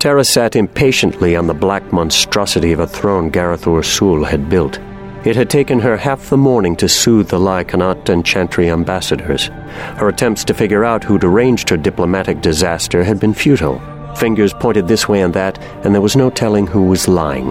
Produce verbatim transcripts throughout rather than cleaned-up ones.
Terra sat impatiently on the black monstrosity of a throne Gareth Ur-Sul had built. It had taken her half the morning to soothe the Lycanat and Chantry ambassadors. Her attempts to figure out who'd arranged her diplomatic disaster had been futile. Fingers pointed this way and that, and there was no telling who was lying.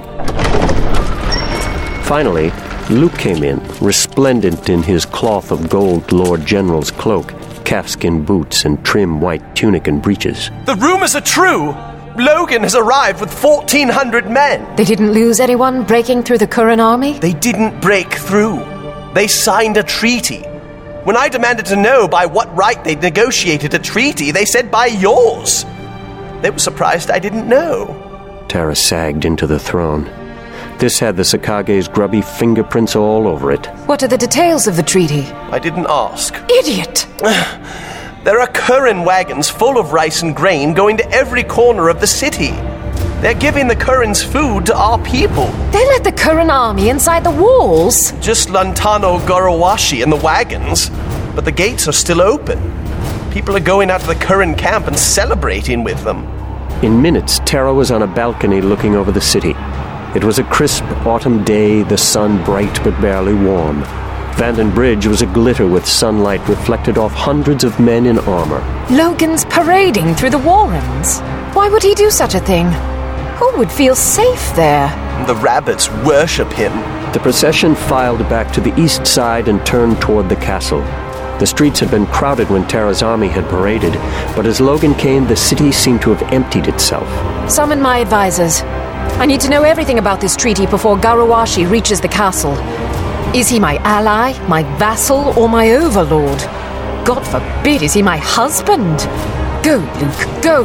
Finally, Luke came in, resplendent in his cloth of gold Lord General's cloak, calfskin boots, and trim white tunic and breeches. The rumors are true! Logan has arrived with fourteen hundred men! They didn't lose anyone breaking through the Curran army? They didn't break through. They signed a treaty. When I demanded to know by what right they'd negotiated a treaty, they said by yours. They were surprised I didn't know. Terra sagged into the throne. This had the Sakage's grubby fingerprints all over it. What are the details of the treaty? I didn't ask. Idiot! There are Curran wagons full of rice and grain going to every corner of the city. They're giving the Currans food to our people. They let the Curran army inside the walls? Just Lantano Gorowashi and the wagons. But the gates are still open. People are going out to the Curran camp and celebrating with them. In minutes, Terra was on a balcony looking over the city. It was a crisp autumn day, the sun bright but barely warm. Vanden Bridge was aglitter with sunlight reflected off hundreds of men in armor. Logan's parading through the Warrens. Why would he do such a thing? Who would feel safe there? The rabbits worship him. The procession filed back to the east side and turned toward the castle. The streets had been crowded when Terra's army had paraded, but as Logan came, the city seemed to have emptied itself. Summon my advisors. I need to know everything about this treaty before Gorowashi reaches the castle. Is he my ally, my vassal, or my overlord? God forbid, is he my husband? Go, Luke, go!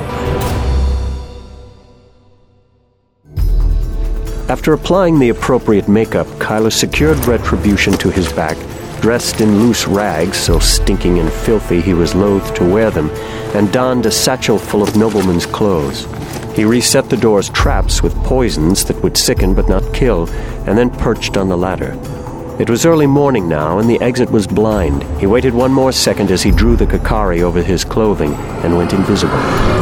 After applying the appropriate makeup, Kylo secured Retribution to his back, dressed in loose rags, so stinking and filthy he was loath to wear them, and donned a satchel full of noblemen's clothes. He reset the door's traps with poisons that would sicken but not kill, and then perched on the ladder. It was early morning now, and the exit was blind. He waited one more second as he drew the Kakari over his clothing and went invisible.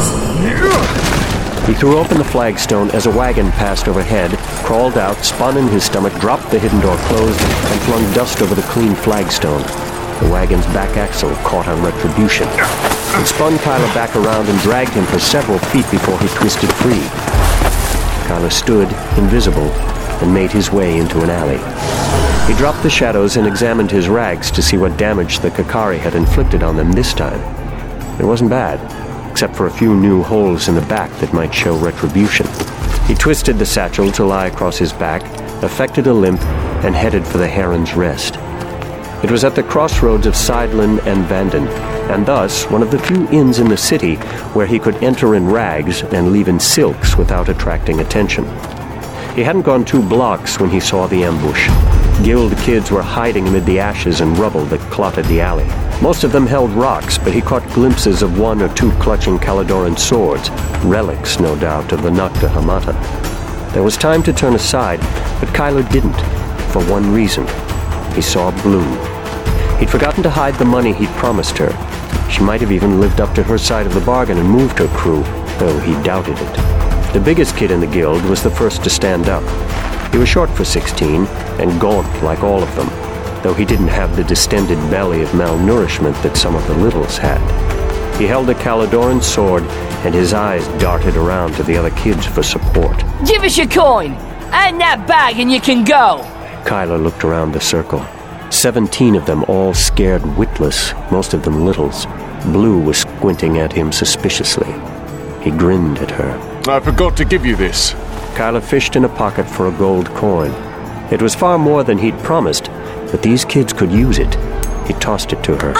He threw open the flagstone as a wagon passed overhead, crawled out, spun in his stomach, dropped the hidden door closed, and flung dust over the clean flagstone. The wagon's back axle caught on Retribution. It spun Kylo back around and dragged him for several feet before he twisted free. Kylo stood, invisible, and made his way into an alley. He dropped the shadows and examined his rags to see what damage the Kakari had inflicted on them this time. It wasn't bad, except for a few new holes in the back that might show retribution. He twisted the satchel to lie across his back, effected a limp, and headed for the Heron's Rest. It was at the crossroads of Seidlin and Vanden, and thus one of the few inns in the city where he could enter in rags and leave in silks without attracting attention. He hadn't gone two blocks when he saw the ambush. Guild kids were hiding amid the ashes and rubble that clotted the alley. Most of them held rocks, but he caught glimpses of one or two clutching Caladoran swords, relics, no doubt, of the Nocta Hamata. There was time to turn aside, but Kylo didn't, for one reason. He saw Blue. He'd forgotten to hide the money he'd promised her. She might have even lived up to her side of the bargain and moved her crew, though he doubted it. The biggest kid in the guild was the first to stand up. He was short for sixteen, and gaunt like all of them, though he didn't have the distended belly of malnourishment that some of the littles had. He held a Caladoran sword, and his eyes darted around to the other kids for support. Give us your coin, and that bag, and you can go. Kylo looked around the circle. Seventeen of them, all scared witless, most of them littles. Blue was squinting at him suspiciously. He grinned at her. I forgot to give you this. Kylo fished in a pocket for a gold coin. It was far more than he'd promised, but these kids could use it. He tossed it to her.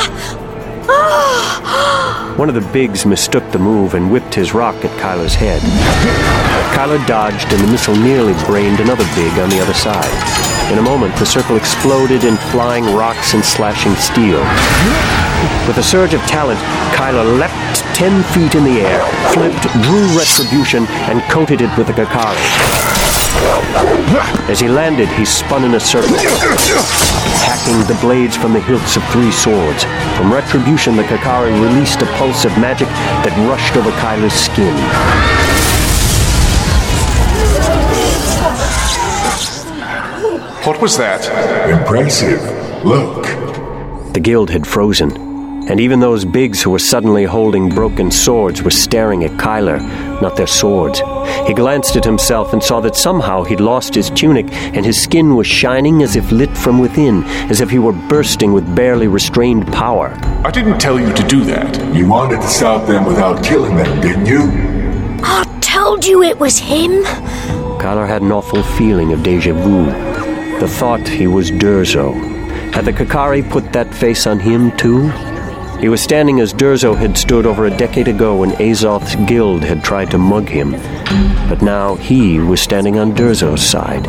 One of the bigs mistook the move and whipped his rock at Kylo's head. Kylo dodged, and the missile nearly brained another big on the other side. In a moment, the circle exploded in flying rocks and slashing steel. With a surge of talent, Kylo leapt ten feet in the air, flipped, drew Retribution, and coated it with the Kakari. As he landed, he spun in a circle, hacking the blades from the hilts of three swords. From Retribution, the Kakari released a pulse of magic that rushed over Kylo's skin. What was that? Impressive. Look. The guild had frozen, and even those bigs who were suddenly holding broken swords were staring at Kyler, not their swords. He glanced at himself and saw that somehow he'd lost his tunic, and his skin was shining as if lit from within, as if he were bursting with barely restrained power. I didn't tell you to do that. You wanted to stop them without killing them, didn't you? I told you it was him. Kyler had an awful feeling of déjà vu. The thought he was Durzo. Had the Kakari put that face on him, too? He was standing as Durzo had stood over a decade ago when Azoth's guild had tried to mug him. But now he was standing on Durzo's side.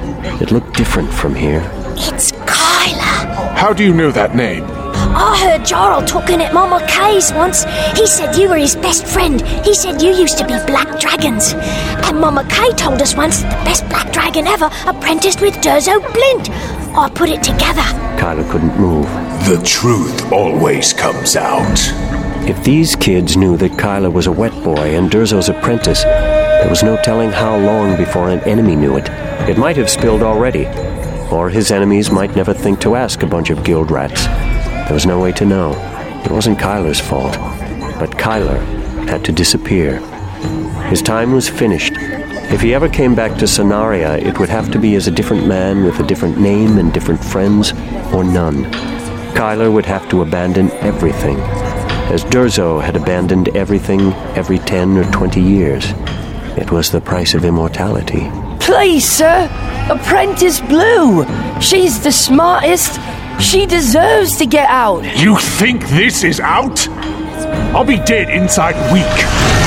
It looked different from here. It's Kyler. How do you know that name? I heard Jarl talking at Mama Kay's once. He said you were his best friend. He said you used to be black dragons. And Mama Kay told us once that the best black dragon ever apprenticed with Durzo Blint. I put it together. Kyler couldn't move. The truth always comes out. If these kids knew that Kyler was a wet boy and Durzo's apprentice, there was no telling how long before an enemy knew it. It might have spilled already, or his enemies might never think to ask a bunch of guild rats. There was no way to know. It wasn't Kyler's fault. But Kyler had to disappear. His time was finished. If he ever came back to Sonaria, it would have to be as a different man with a different name and different friends, or none. Kyler would have to abandon everything, as Durzo had abandoned everything every ten or twenty years. It was the price of immortality. Please, sir, Apprentice Blue. She's the smartest. She deserves to get out. You think this is out? I'll be dead inside a week.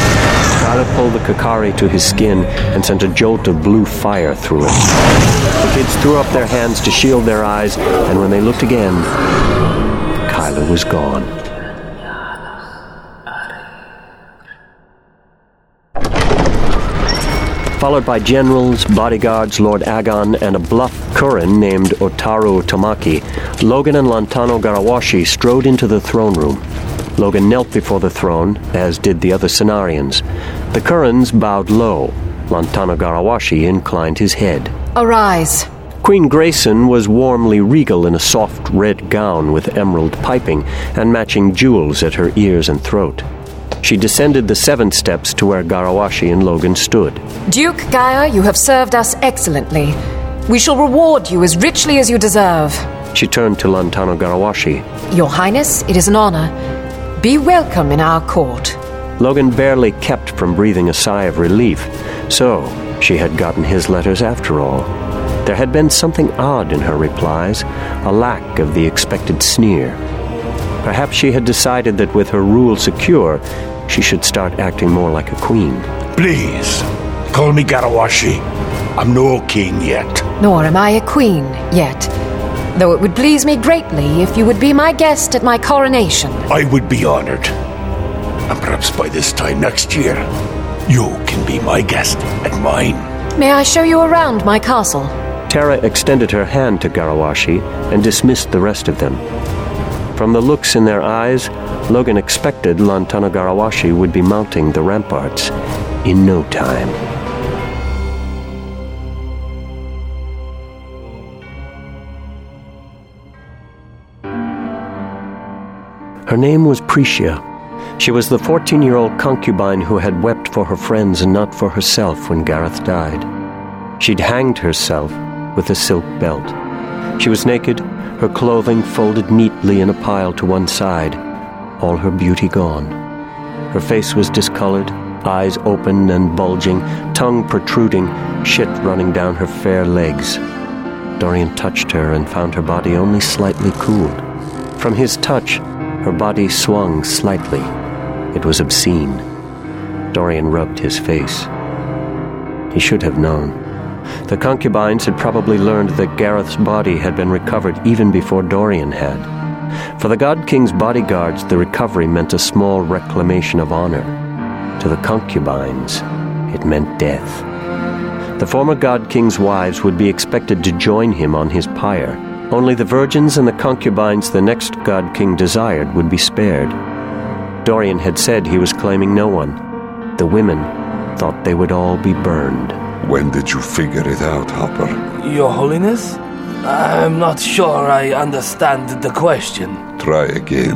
Kyler pulled the Kakari to his skin and sent a jolt of blue fire through it. The kids threw up their hands to shield their eyes, and when they looked again, Kyler was gone. Followed by generals, bodyguards, Lord Agon, and a bluff Kurin named Otaru Tamaki, Logan and Lantano Garawashi strode into the throne room. Logan knelt before the throne, as did the other Cenarians. The Kurins bowed low. Lantano Garawashi inclined his head. Arise. Queen Grayson was warmly regal in a soft red gown with emerald piping and matching jewels at her ears and throat. She descended the seven steps to where Garawashi and Logan stood. Duke Gaia, you have served us excellently. We shall reward you as richly as you deserve. She turned to Lantano Garawashi. Your Highness, it is an honor. Be welcome in our court. Logan barely kept from breathing a sigh of relief. So, she had gotten his letters after all. There had been something odd in her replies, a lack of the expected sneer. Perhaps she had decided that with her rule secure, she should start acting more like a queen. Please, call me Garawashi. I'm no king yet. Nor am I a queen yet. Though it would please me greatly if you would be my guest at my coronation. I would be honored. And perhaps by this time next year, you can be my guest at mine. May I show you around my castle? Tara extended her hand to Garawashi and dismissed the rest of them. From the looks in their eyes, Logan expected Lantano Garawashi would be mounting the ramparts in no time. Her name was Priscia. She was the fourteen-year-old concubine who had wept for her friends and not for herself when Gareth died. She'd hanged herself with a silk belt. She was naked, her clothing folded neatly in a pile to one side, all her beauty gone. Her face was discolored, eyes open and bulging, tongue protruding, shit running down her fair legs. Dorian touched her and found her body only slightly cooled. From his touch, her body swung slightly. It was obscene. Dorian rubbed his face. He should have known. The concubines had probably learned that Gareth's body had been recovered even before Dorian had. For the God King's bodyguards, the recovery meant a small reclamation of honor. To the concubines, it meant death. The former God King's wives would be expected to join him on his pyre. Only the virgins and the concubines the next God King desired would be spared. Dorian had said he was claiming no one. The women thought they would all be burned. When did you figure it out, Hopper? Your Holiness? I'm not sure I understand the question. Try again.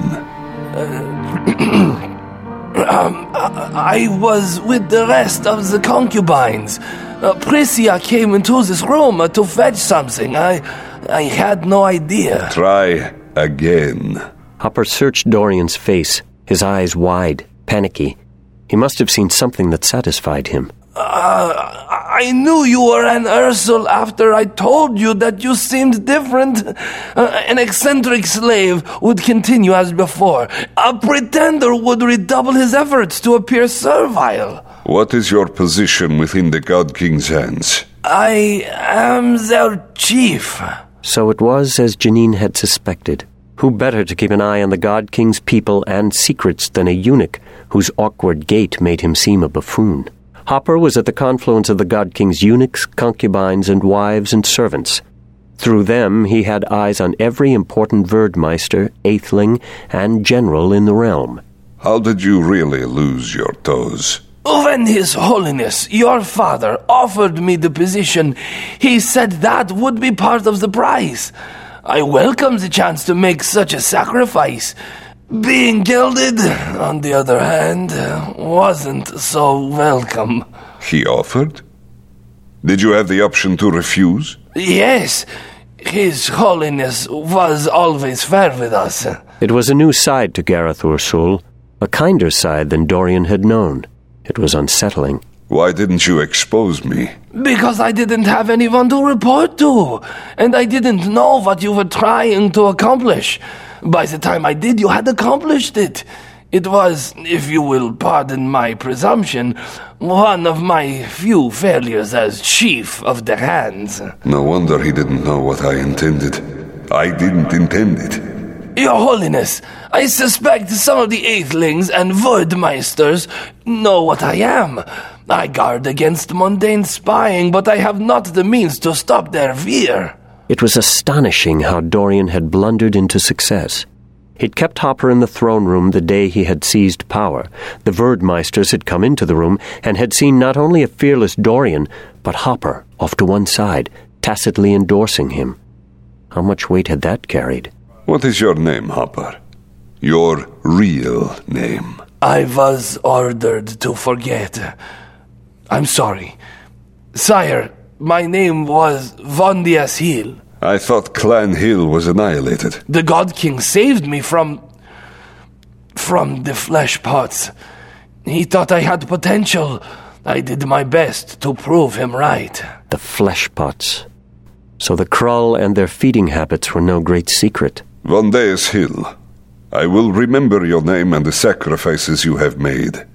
um, I, I was with the rest of the concubines. Uh, Priscilla came into this room uh, to fetch something. I, I had no idea. Try again. Hopper searched Dorian's face, his eyes wide, panicky. He must have seen something that satisfied him. Uh, I knew you were an Ursel after I told you that you seemed different. Uh, an eccentric slave would continue as before. A pretender would redouble his efforts to appear servile. What is your position within the God King's hands? I am their chief. So it was as Janine had suspected. Who better to keep an eye on the God King's people and secrets than a eunuch whose awkward gait made him seem a buffoon? Hopper was at the confluence of the God King's eunuchs, concubines, and wives and servants. Through them he had eyes on every important Verdmeister, Atheling, and general in the realm. How did you really lose your toes? When His Holiness, your father, offered me the position, he said that would be part of the prize. I welcome the chance to make such a sacrifice. Being gelded, on the other hand, wasn't so welcome. He offered? Did you have the option to refuse? Yes. His Holiness was always fair with us. It was a new side to Gareth Ursul, a kinder side than Dorian had known. It was unsettling. Why didn't you expose me? Because I didn't have anyone to report to, and I didn't know what you were trying to accomplish. By the time I did, you had accomplished it. It was, if you will pardon my presumption, one of my few failures as chief of the hands. No wonder he didn't know what I intended. I didn't intend it. Your Holiness, I suspect some of the Aethelings and Voidmeisters know what I am. I guard against mundane spying, but I have not the means to stop their fear. It was astonishing how Dorian had blundered into success. He'd kept Hopper in the throne room the day he had seized power. The Verdmeisters had come into the room and had seen not only a fearless Dorian, but Hopper off to one side, tacitly endorsing him. How much weight had that carried? What is your name, Hopper? Your real name? I was ordered to forget. I'm sorry. Sire, my name was Vondias Hill. I thought Clan Hill was annihilated. The God King saved me from... from the flesh pots. He thought I had potential. I did my best to prove him right. The flesh pots. So the Krull and their feeding habits were no great secret. Vondias Hill, I will remember your name and the sacrifices you have made.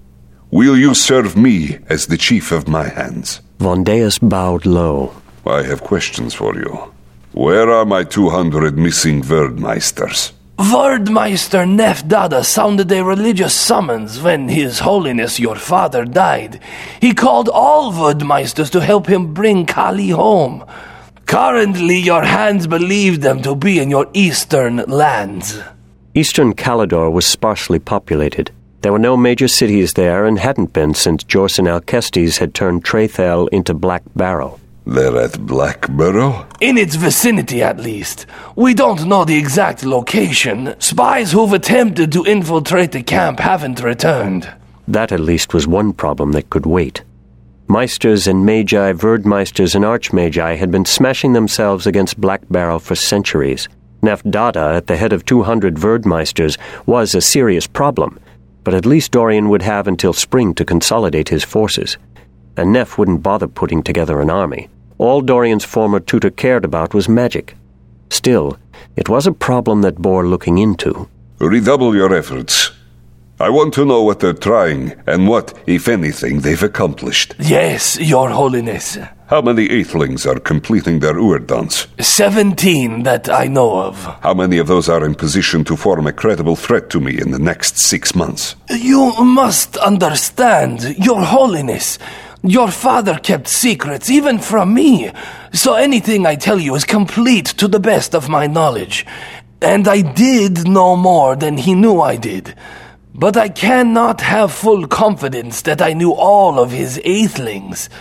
Will you serve me as the chief of my hands? Vondias bowed low. I have questions for you. Where are my two hundred missing Verdmeisters? Verdmeister Nefdada sounded a religious summons when His Holiness your father died. He called all Verdmeisters to help him bring Kali home. Currently, your hands believe them to be in your eastern lands. Eastern Calidor was sparsely populated. There were no major cities there and hadn't been since Jorsen Alcestis had turned Trethel into Black Barrow. They're at Black Barrow? In its vicinity, at least. We don't know the exact location. Spies who've attempted to infiltrate the camp haven't returned. That at least was one problem that could wait. Meisters and Magi, Verdmeisters and Archmagi had been smashing themselves against Black Barrow for centuries. Nefdada, at the head of two hundred Verdmeisters, was a serious problem, but at least Dorian would have until spring to consolidate his forces. And Nef wouldn't bother putting together an army. All Dorian's former tutor cared about was magic. Still, it was a problem that bore looking into. Redouble your efforts. I want to know what they're trying, and what, if anything, they've accomplished. Yes, Your Holiness. How many Aethelings are completing their Urdans? Seventeen that I know of. How many of those are in position to form a credible threat to me in the next six months? You must understand, Your Holiness. Your father kept secrets, even from me. So anything I tell you is complete to the best of my knowledge. And I did know more than he knew I did. But I cannot have full confidence that I knew all of his Aethelings.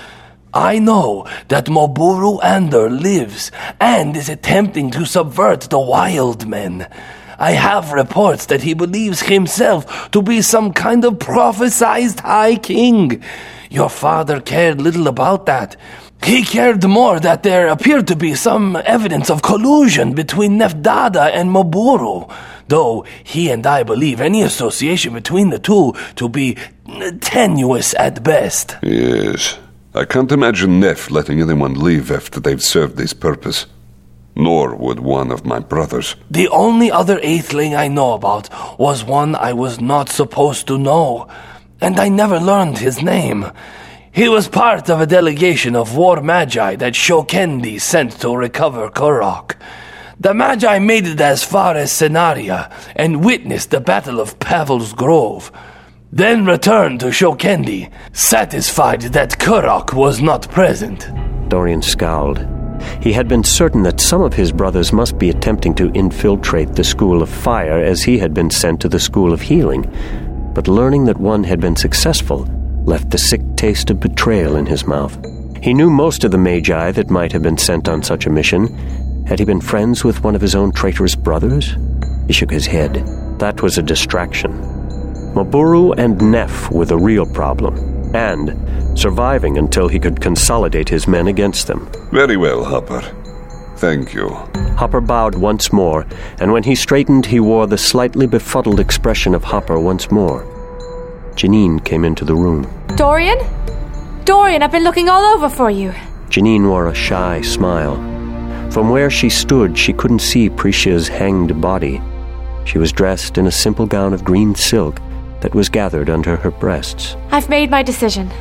I know that Moburu Andor lives and is attempting to subvert the wild men. I have reports that he believes himself to be some kind of prophesized high king. Your father cared little about that. He cared more that there appeared to be some evidence of collusion between Nefdada and Moburu, though he and I believe any association between the two to be tenuous at best. Yes. I can't imagine Nef letting anyone leave after they've served his purpose. Nor would one of my brothers. The only other Atheling I know about was one I was not supposed to know, and I never learned his name. He was part of a delegation of war magi that Shokendi sent to recover Korok. The magi made it as far as Senaria and witnessed the Battle of Pavel's Grove, then returned to Shokendi, satisfied that Korok was not present. Dorian scowled. He had been certain that some of his brothers must be attempting to infiltrate the School of Fire as he had been sent to the School of Healing, but learning that one had been successful left the sick taste of betrayal in his mouth. He knew most of the magi that might have been sent on such a mission. Had he been friends with one of his own traitorous brothers? He shook his head. That was a distraction. Moburu and Nef were the real problem, and surviving until he could consolidate his men against them. Very well, Hopper. Thank you. Hopper bowed once more, and when he straightened, he wore the slightly befuddled expression of Hopper once more. Janine came into the room. Dorian? Dorian, I've been looking all over for you. Janine wore a shy smile. From where she stood, she couldn't see Priscia's hanged body. She was dressed in a simple gown of green silk that was gathered under her breasts. I've made my decision.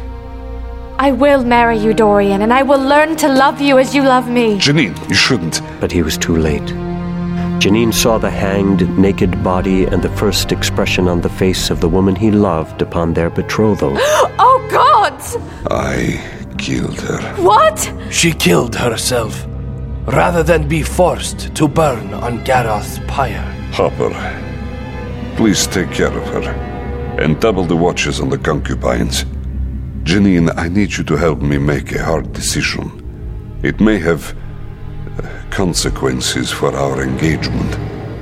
I will marry you, Dorian, and I will learn to love you as you love me. Janine, you shouldn't. But he was too late. Janine saw the hanged, naked body and the first expression on the face of the woman he loved upon their betrothal. Oh, God! I killed her. What? She killed herself, rather than be forced to burn on Garroth's pyre. Hopper, please take care of her, and double the watches on the concubines. Janine, I need you to help me make a hard decision. It may have uh, consequences for our engagement.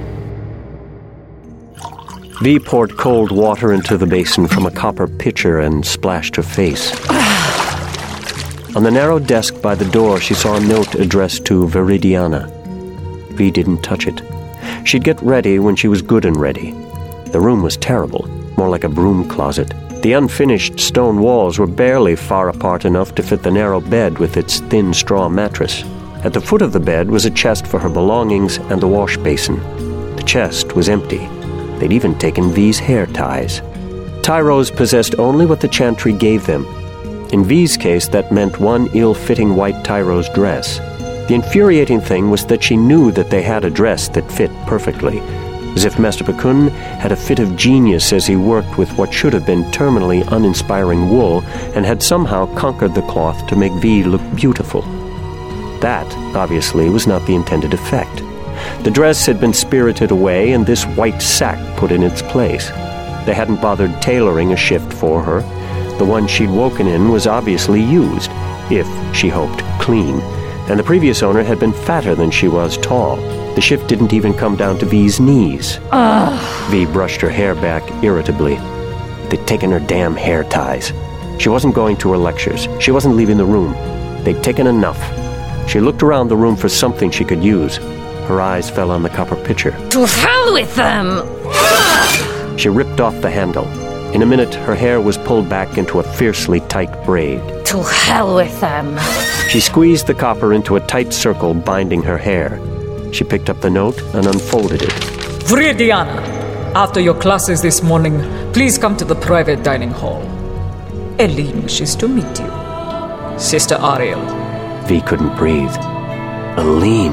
V poured cold water into the basin from a copper pitcher and splashed her face. On the narrow desk by the door, she saw a note addressed to Viridiana. V didn't touch it. She'd get ready when she was good and ready. The room was terrible, more like a broom closet. The unfinished stone walls were barely far apart enough to fit the narrow bed with its thin straw mattress. At the foot of the bed was a chest for her belongings and the wash basin. The chest was empty. They'd even taken V's hair ties. Tyros possessed only what the chantry gave them. In V's case, that meant one ill-fitting white Tyros dress. The infuriating thing was that she knew that they had a dress that fit perfectly, as if Master Bakun had a fit of genius as he worked with what should have been terminally uninspiring wool and had somehow conquered the cloth to make V look beautiful. That, obviously, was not the intended effect. The dress had been spirited away and this white sack put in its place. They hadn't bothered tailoring a shift for her. The one she'd woken in was obviously used, if she hoped clean, and the previous owner had been fatter than she was tall. The shift didn't even come down to V's knees. Ugh. V brushed her hair back irritably. They'd taken her damn hair ties. She wasn't going to her lectures. She wasn't leaving the room. They'd taken enough. She looked around the room for something she could use. Her eyes fell on the copper pitcher. To hell with them! She ripped off the handle. In a minute, her hair was pulled back into a fiercely tight braid. To hell with them! She squeezed the copper into a tight circle binding her hair. She picked up the note and unfolded it. Viridiana, after your classes this morning, please come to the private dining hall. Eileen wishes to meet you. Sister Ariel. V couldn't breathe. Eileen.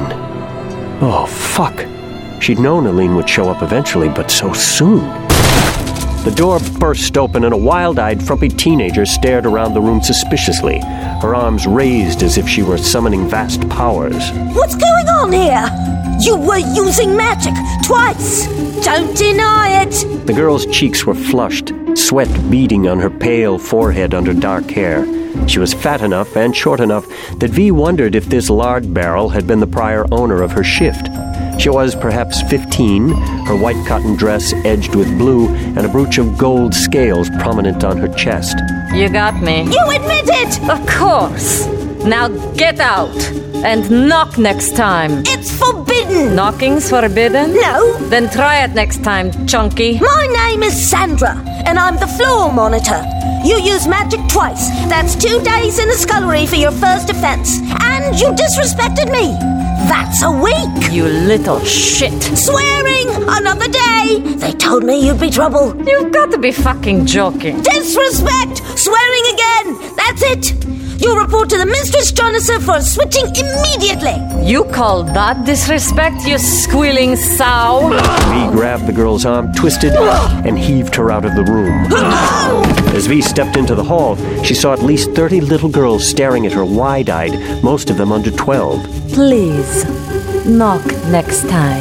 Oh, fuck. She'd known Eileen would show up eventually, but so soon. The door burst open and a wild-eyed, frumpy teenager stared around the room suspiciously, her arms raised as if she were summoning vast powers. What's going on here? You were using magic twice! Don't deny it! The girl's cheeks were flushed, sweat beading on her pale forehead under dark hair. She was fat enough and short enough that V wondered if this lard barrel had been the prior owner of her shift. She was perhaps fifteen, her white cotton dress edged with blue, and a brooch of gold scales prominent on her chest. You got me. You admit it! Of course. Now get out and knock next time. It's forbidden. Knocking's forbidden? No. Then try it next time, chunky. My name is Sandra, and I'm the floor monitor. You use magic twice. That's two days in the scullery for your first offense. And you disrespected me. That's a week. You little shit. Swearing, another day. They told me you'd be trouble. You've got to be fucking joking. Disrespect. Swearing again. That's it. You report to the Mistress Jonasa for switching immediately. You call that disrespect, you squealing sow? V grabbed the girl's arm, twisted, and heaved her out of the room. As V stepped into the hall, she saw at least thirty little girls staring at her wide-eyed, most of them under twelve. Please, knock next time.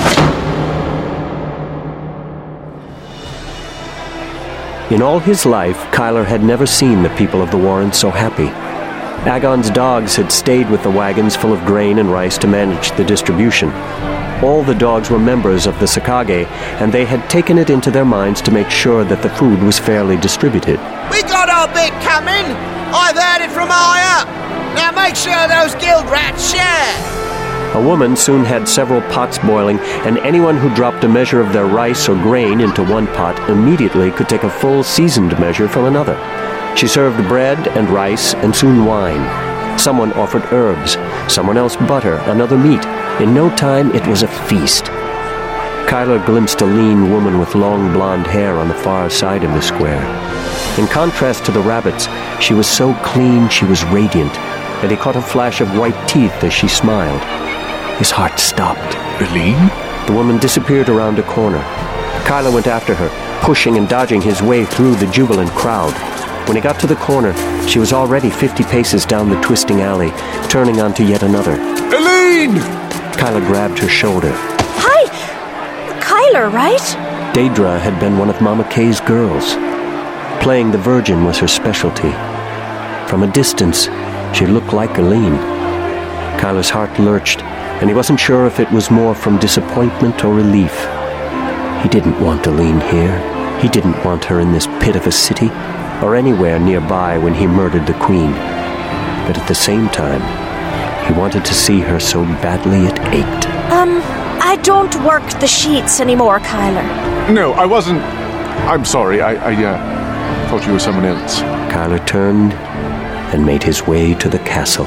In all his life, Kyler had never seen the people of the Warren so happy. Agon's dogs had stayed with the wagons full of grain and rice to manage the distribution. All the dogs were members of the Sakage, and they had taken it into their minds to make sure that the food was fairly distributed. We got our bit coming. I've heard it from high up. Now make sure those guild rats share. A woman soon had several pots boiling, and anyone who dropped a measure of their rice or grain into one pot immediately could take a full seasoned measure from another. She served bread and rice and soon wine. Someone offered herbs, someone else butter, another meat. In no time, it was a feast. Kyler glimpsed a lean woman with long blonde hair on the far side of the square. In contrast to the rabbits, she was so clean she was radiant, and he caught a flash of white teeth as she smiled. His heart stopped. Eileen? The woman disappeared around a corner. Kyler went after her, pushing and dodging his way through the jubilant crowd. When he got to the corner, she was already fifty paces down the twisting alley, turning onto yet another. Eileen! Kyler grabbed her shoulder. Hi! Kyler, right? Daedra had been one of Mama Kay's girls. Playing the Virgin was her specialty. From a distance, she looked like Eileen. Kyler's heart lurched, and he wasn't sure if it was more from disappointment or relief. He didn't want Eileen here. He didn't want her in this pit of a city, or anywhere nearby when he murdered the Queen. But at the same time, he wanted to see her so badly it ached. Um, I don't work the sheets anymore, Kyler. No, I wasn't. I'm sorry. I, I uh, thought you were someone else. Kyler turned and made his way to the castle.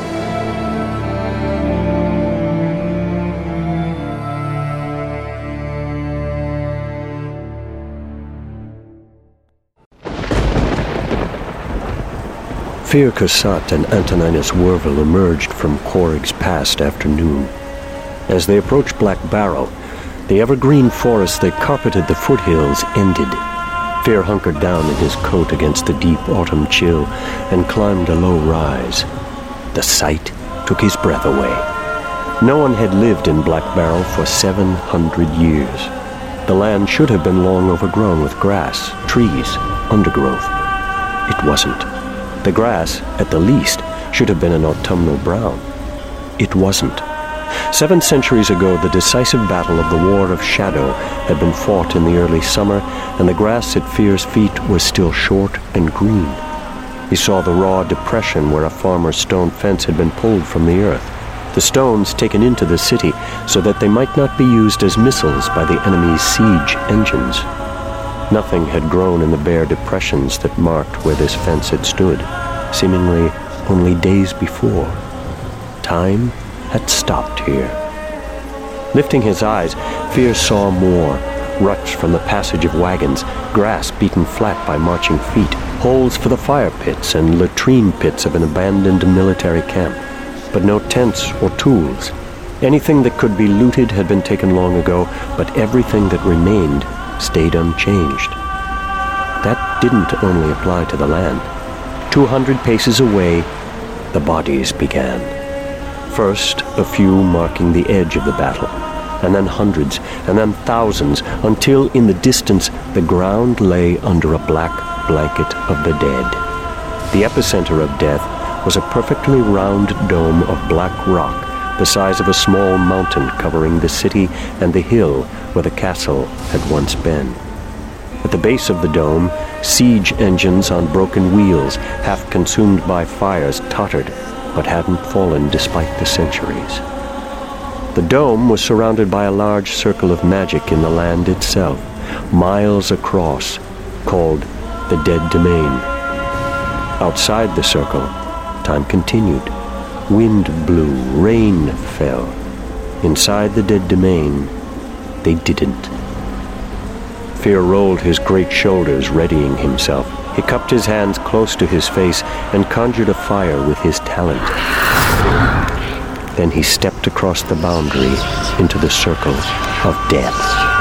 Fear Cassat and Antoninus Wervel emerged from Korig's past afternoon. As they approached Black Barrow, the evergreen forest that carpeted the foothills ended. Fear hunkered down in his coat against the deep autumn chill and climbed a low rise. The sight took his breath away. No one had lived in Black Barrow for seven hundred years. The land should have been long overgrown with grass, trees, undergrowth. It wasn't. The grass, at the least, should have been an autumnal brown. It wasn't. Seven centuries ago, the decisive battle of the War of Shadow had been fought in the early summer, and the grass at Fear's feet was still short and green. He saw the raw depression where a farmer's stone fence had been pulled from the earth, the stones taken into the city so that they might not be used as missiles by the enemy's siege engines. Nothing had grown in the bare depressions that marked where this fence had stood, seemingly only days before. Time had stopped here. Lifting his eyes, Fear saw more. Ruts from the passage of wagons, grass beaten flat by marching feet, holes for the fire pits and latrine pits of an abandoned military camp. But no tents or tools. Anything that could be looted had been taken long ago, but everything that remained stayed unchanged. That didn't only apply to the land. Two hundred paces away, the bodies began. First, a few marking the edge of the battle, and then hundreds, and then thousands, until in the distance the ground lay under a black blanket of the dead. The epicenter of death was a perfectly round dome of black rock, the size of a small mountain covering the city and the hill where the castle had once been. At the base of the dome, siege engines on broken wheels, half consumed by fires, tottered, but hadn't fallen despite the centuries. The dome was surrounded by a large circle of magic in the land itself, miles across, called the Dead Domain. Outside the circle, time continued. Wind blew, rain fell. Inside the Dead Domain, they didn't. Fear rolled his great shoulders, readying himself. He cupped his hands close to his face and conjured a fire with his talent. Then he stepped across the boundary into the circle of death.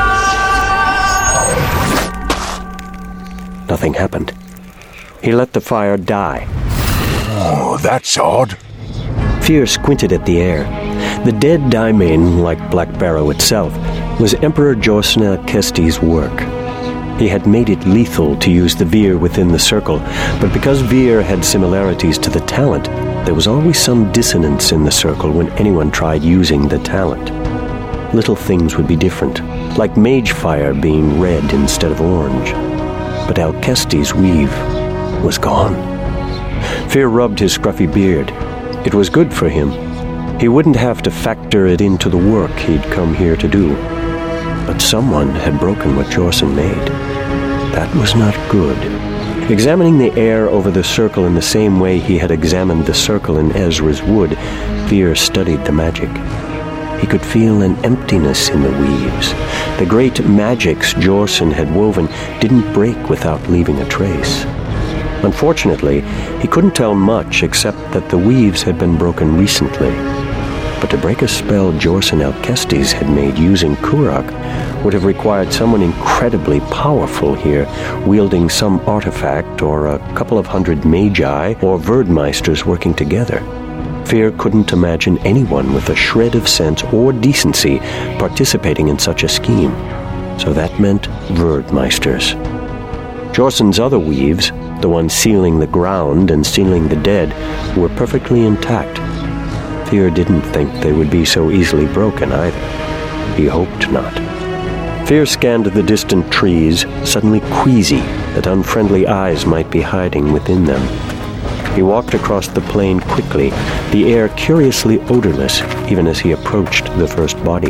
Nothing happened. He let the fire die. Oh, that's odd. Fear squinted at the air. The dead Daimon, like Black Barrow itself, was Emperor Jorsen Alcestis' work. He had made it lethal to use the Vir within the circle, but because Vir had similarities to the talent, there was always some dissonance in the circle when anyone tried using the talent. Little things would be different, like mage fire being red instead of orange. But Alcestis' weave was gone. Fear rubbed his scruffy beard. It was good for him. He wouldn't have to factor it into the work he'd come here to do. But someone had broken what Jorsen made. That was not good. Examining the air over the circle in the same way he had examined the circle in Ezra's wood, Fear studied the magic. He could feel an emptiness in the weaves. The great magics Jorsen had woven didn't break without leaving a trace. Unfortunately, he couldn't tell much except that the weaves had been broken recently. But to break a spell Jorsen Alcestis had made using Kurak would have required someone incredibly powerful here, wielding some artifact or a couple of hundred magi or Verdmeisters working together. Fear couldn't imagine anyone with a shred of sense or decency participating in such a scheme. So that meant Verdmeisters. Jorsen's other weaves, the ones sealing the ground and sealing the dead, were perfectly intact. Fear didn't think they would be so easily broken either. He hoped not. Fear scanned the distant trees, suddenly queasy that unfriendly eyes might be hiding within them. He walked across the plain quickly, the air curiously odorless even as he approached the first body.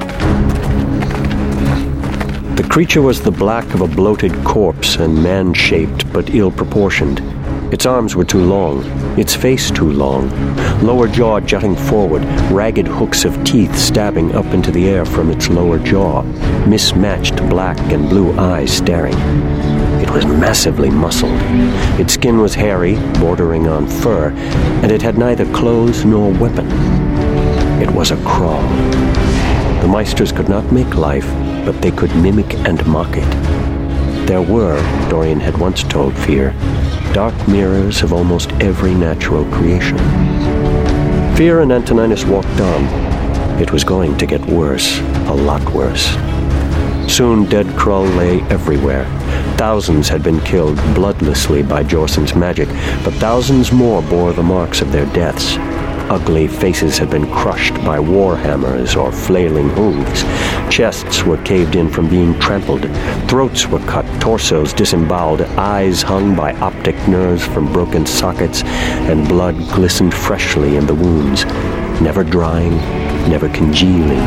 The creature was the black of a bloated corpse and man-shaped but ill-proportioned. Its arms were too long, its face too long, lower jaw jutting forward, ragged hooks of teeth stabbing up into the air from its lower jaw, mismatched black and blue eyes staring. It was massively muscled. Its skin was hairy, bordering on fur, and it had neither clothes nor weapon. It was a Krull. The Meisters could not make life, but they could mimic and mock it. There were, Dorian had once told Fear, dark mirrors of almost every natural creation. Fear and Antoninus walked on. It was going to get worse, a lot worse. Soon dead Krull lay everywhere. Thousands had been killed bloodlessly by Jorsen's magic, but thousands more bore the marks of their deaths. Ugly faces had been crushed by war hammers or flailing hooves. Chests were caved in from being trampled. Throats were cut, torsos disemboweled, eyes hung by optic nerves from broken sockets, and blood glistened freshly in the wounds, never drying, never congealing.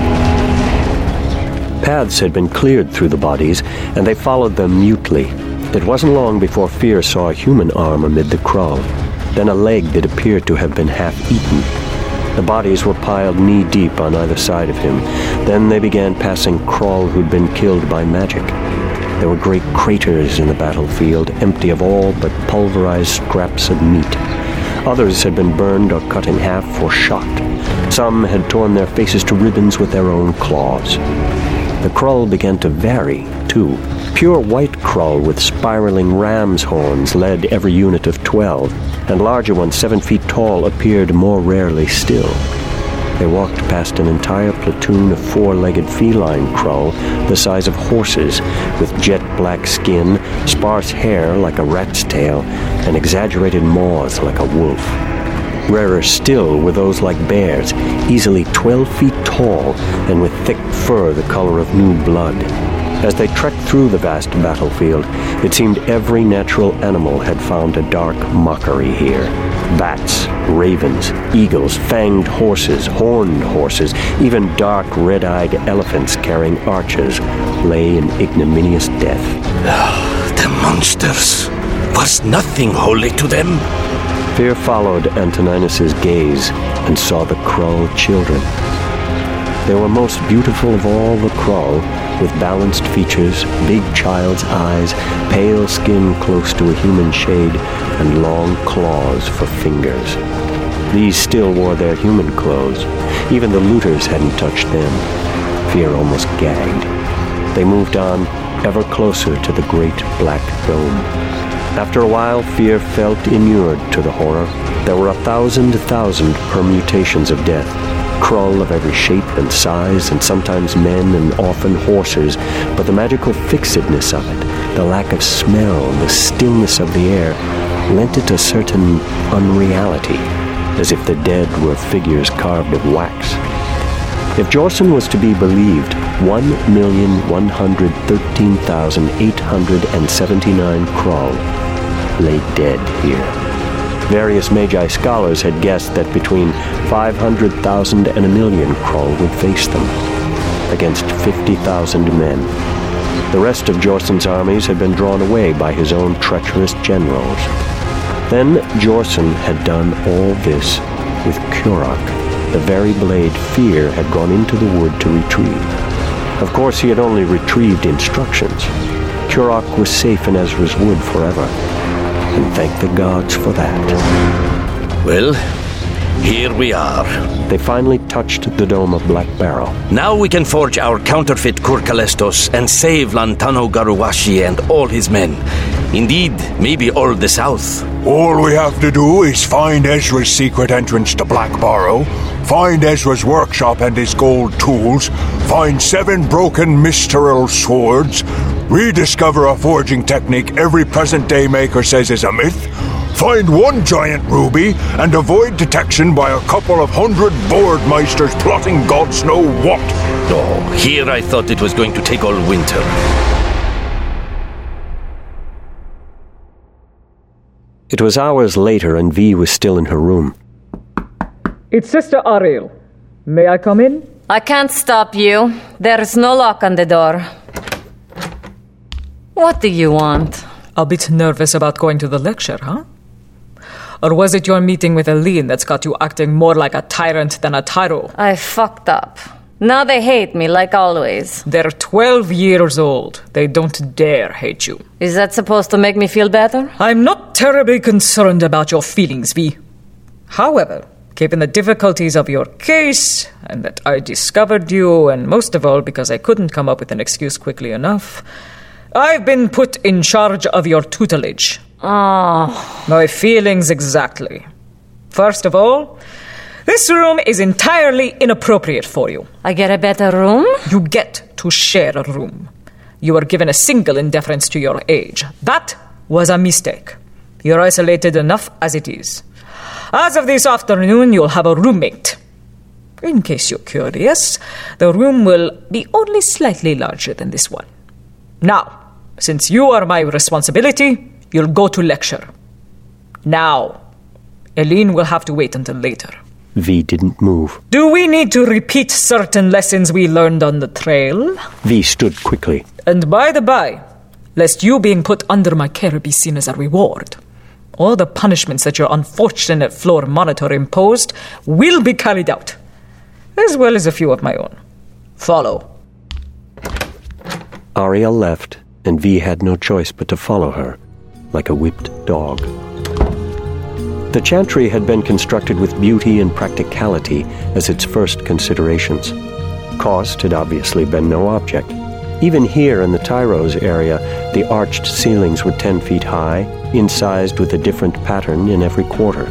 Paths had been cleared through the bodies, and they followed them mutely. It wasn't long before Fear saw a human arm amid the Krull, then a leg that appeared to have been half-eaten. The bodies were piled knee-deep on either side of him. Then they began passing Krull who'd been killed by magic. There were great craters in the battlefield, empty of all but pulverized scraps of meat. Others had been burned or cut in half or shot. Some had torn their faces to ribbons with their own claws. The Krull began to vary, too. Pure white Krull with spiraling ram's horns led every unit of twelve, and larger ones seven feet tall appeared more rarely still. They walked past an entire platoon of four-legged feline Krull the size of horses, with jet-black skin, sparse hair like a rat's tail, and exaggerated maws like a wolf. Rarer still were those like bears, easily twelve feet tall, and with thick fur the color of new blood. As they trekked through the vast battlefield, it seemed every natural animal had found a dark mockery here. Bats, ravens, eagles, fanged horses, horned horses, even dark red-eyed elephants carrying archers lay in ignominious death. The monsters! Was nothing holy to them? Fear followed Antoninus's gaze and saw the Krull children. They were most beautiful of all the Krull, with balanced features, big child's eyes, pale skin close to a human shade, and long claws for fingers. These still wore their human clothes. Even the looters hadn't touched them. Fear almost gagged. They moved on, ever closer to the great black dome. After a while, Fear felt inured to the horror. There were a thousand thousand permutations of death. Krull of every shape and size, and sometimes men and often horses, but the magical fixedness of it, the lack of smell, the stillness of the air, lent it a certain unreality, as if the dead were figures carved of wax. If Jorson was to be believed, one million one hundred thirteen thousand eight hundred seventy-nine Krull lay dead here. Various Magi scholars had guessed that between five hundred thousand and a million Krull would face them, against fifty thousand men. The rest of Jorson's armies had been drawn away by his own treacherous generals. Then Jorson had done all this with Kurak, the very blade Fear had gone into the wood to retrieve. Of course, he had only retrieved instructions. Kurak was safe in Ezra's wood forever, and thank the gods for that. Well, here we are. They finally touched the dome of Black Barrow. Now we can forge our counterfeit Kurkalestos and save Lantano Garuwashi and all his men. Indeed, maybe all the South. All we have to do is find Ezra's secret entrance to Black Barrow, find Ezra's workshop and his gold tools, find seven broken Mysteral swords, rediscover a forging technique every present-day maker says is a myth, find one giant ruby, and avoid detection by a couple of hundred boardmeisters plotting gods know what. Oh, here I thought it was going to take all winter. It was hours later, and V was still in her room. It's Sister Ariel. May I come in? I can't stop you. There's no lock on the door. What do you want? A bit nervous about going to the lecture, huh? Or was it your meeting with Eileen that's got you acting more like a tyrant than a tyro? I fucked up. Now they hate me, like always. They're twelve years old. They don't dare hate you. Is that supposed to make me feel better? I'm not terribly concerned about your feelings, V. However, given the difficulties of your case, and that I discovered you, and most of all because I couldn't come up with an excuse quickly enough, I've been put in charge of your tutelage. Oh. My feelings exactly. First of all, this room is entirely inappropriate for you. I get a better room? You get to share a room. You were given a single in deference to your age. That was a mistake. You're isolated enough as it is. As of this afternoon, you'll have a roommate. In case you're curious, the room will be only slightly larger than this one. Now, since you are my responsibility, you'll go to lecture. Now, Eileen will have to wait until later. V didn't move. Do we need to repeat certain lessons we learned on the trail? V stood quickly. And by the by, lest you being put under my care be seen as a reward, all the punishments that your unfortunate floor monitor imposed will be carried out, as well as a few of my own. Follow. Ariel left, and V had no choice but to follow her, like a whipped dog. The chantry had been constructed with beauty and practicality as its first considerations. Cost had obviously been no object. Even here in the Tyros area, the arched ceilings were ten feet high, incised with a different pattern in every quarter.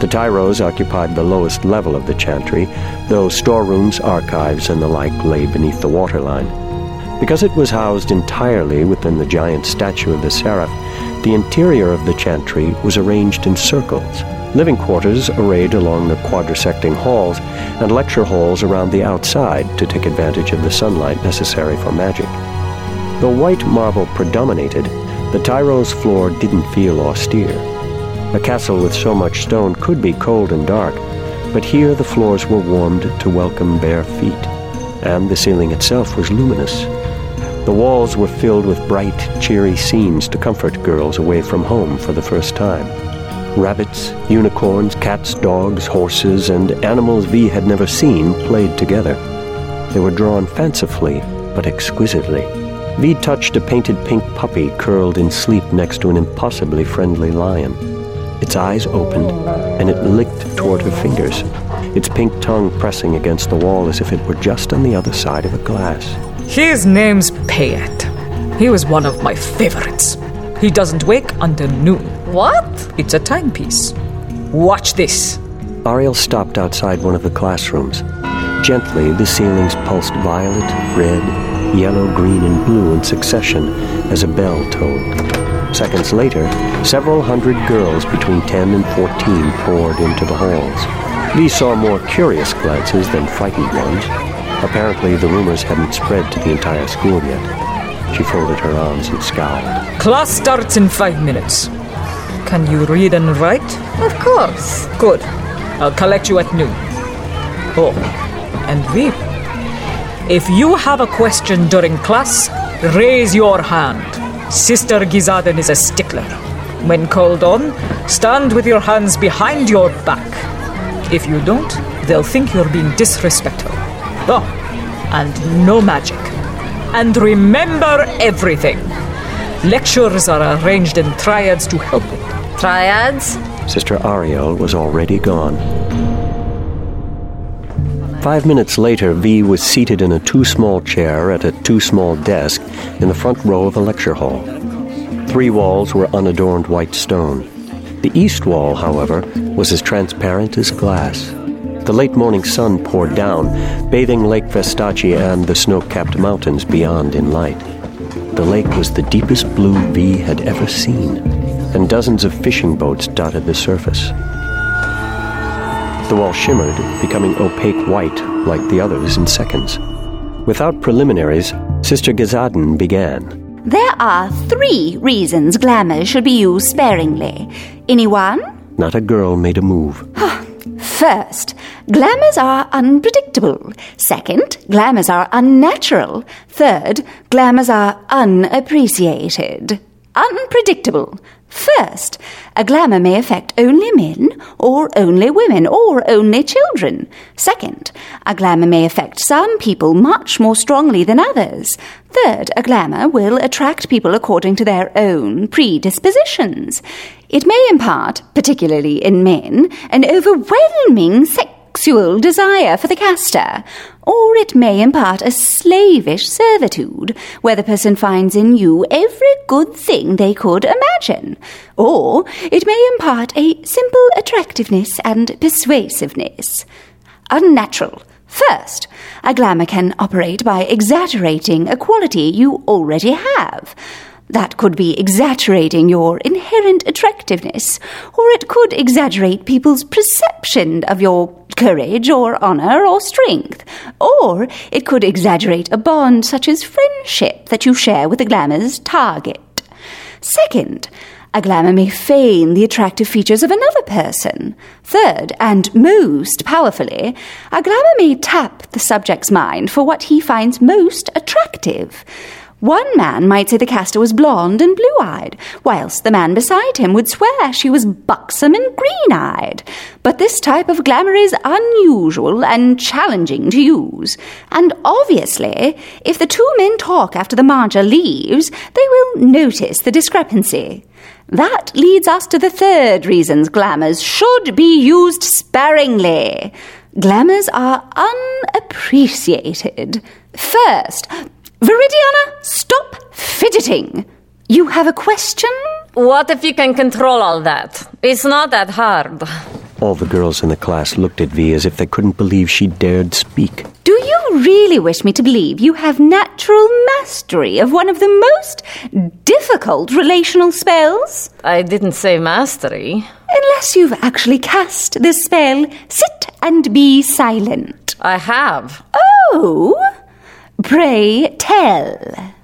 The Tyros occupied the lowest level of the chantry, though storerooms, archives, and the like lay beneath the waterline. Because it was housed entirely within the giant statue of the Seraph, the interior of the chantry was arranged in circles, living quarters arrayed along the quadrisecting halls, and lecture halls around the outside to take advantage of the sunlight necessary for magic. Though white marble predominated, the Tyros' floor didn't feel austere. A castle with so much stone could be cold and dark, but here the floors were warmed to welcome bare feet, and the ceiling itself was luminous. The walls were filled with bright, cheery scenes to comfort girls away from home for the first time. Rabbits, unicorns, cats, dogs, horses, and animals Vi had never seen played together. They were drawn fancifully, but exquisitely. Vi touched a painted pink puppy curled in sleep next to an impossibly friendly lion. Its eyes opened, and it licked toward her fingers, its pink tongue pressing against the wall as if it were just on the other side of a glass. His name's Payet. He was one of my favorites. He doesn't wake until noon. What? It's a timepiece. Watch this. Ariel stopped outside one of the classrooms. Gently, the ceilings pulsed violet, red, yellow, green, and blue in succession as a bell tolled. Seconds later, several hundred girls between ten and fourteen poured into the halls. Vi saw more curious glances than frightened ones. Apparently, the rumors hadn't spread to the entire school yet. She folded her arms and scowled. Class starts in five minutes. Can you read and write? Of course. Good. I'll collect you at noon. Oh, and Vi, if you have a question during class, raise your hand. Sister Gizaden is a stickler. When called on, stand with your hands behind your back. If you don't, they'll think you're being disrespectful. Oh, and no magic. And remember everything. Lectures are arranged in triads to help it. Triads? Sister Ariel was already gone. Five minutes later, Vi was seated in a too-small chair at a too-small desk in the front row of a lecture hall. Three walls were unadorned white stone. The east wall, however, was as transparent as glass. The late morning sun poured down, bathing Lake Vestaci and the snow-capped mountains beyond in light. The lake was the deepest blue Vi had ever seen, and dozens of fishing boats dotted the surface. The wall shimmered, becoming opaque white like the others in seconds. Without preliminaries, Sister Gizaden began. There are three reasons glamour should be used sparingly. Anyone? Not a girl made a move. First, glamours are unpredictable. Second, glamours are unnatural. Third, glamours are unappreciated. Unpredictable. First, a glamour may affect only men, or only women, or only children. Second, a glamour may affect some people much more strongly than others. Third, a glamour will attract people according to their own predispositions. It may impart, particularly in men, an overwhelming sexual desire for the caster, or it may impart a slavish servitude, where the person finds in you every good thing they could imagine. Or it may impart a simple attractiveness and persuasiveness. Unnatural. First, a glamour can operate by exaggerating a quality you already have. That could be exaggerating your inherent attractiveness, or it could exaggerate people's perception of your courage or honor or strength, or it could exaggerate a bond such as friendship that you share with the glamour's target. Second, a glamour may feign the attractive features of another person. Third, and most powerfully, a glamour may tap the subject's mind for what he finds most attractive. One man might say the caster was blonde and blue-eyed, whilst the man beside him would swear she was buxom and green-eyed. But this type of glamour is unusual and challenging to use. And obviously, if the two men talk after the marcher leaves, they will notice the discrepancy. That leads us to the third reason glamours should be used sparingly. Glamours are unappreciated. First, Viridiana, stop fidgeting. You have a question? What if you can control all that? It's not that hard. All the girls in the class looked at Vi as if they couldn't believe she dared speak. Do you really wish me to believe you have natural mastery of one of the most difficult relational spells? I didn't say mastery. Unless you've actually cast the spell, sit and be silent. I have. Oh, pray tell.